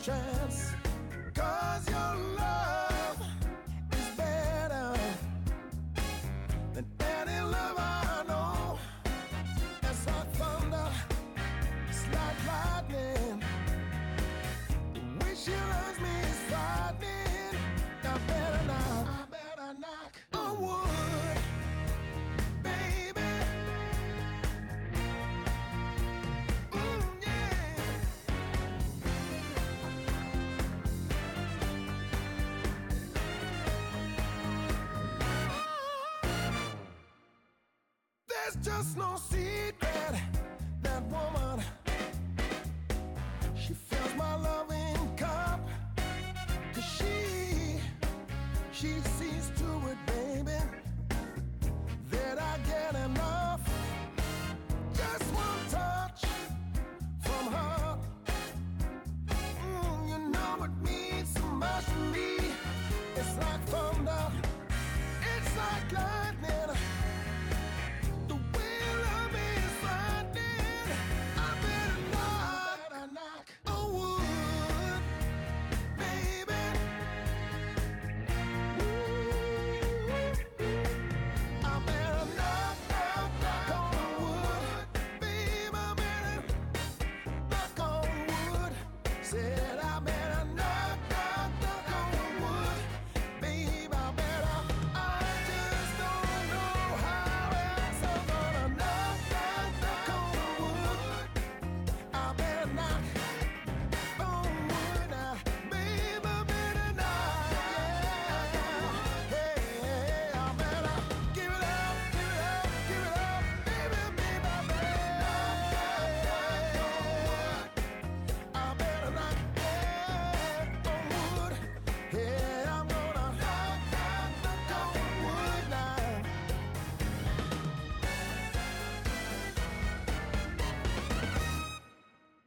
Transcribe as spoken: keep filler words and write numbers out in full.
chance. 'Cause your love is better than any love I know. It's like thunder, it's like lightning. The way she loves me is frightening. I better knock, I better knock on wood, baby. Mm, yeah. There's just no secret. That woman, she fills my loving cup. 'Cause she, she's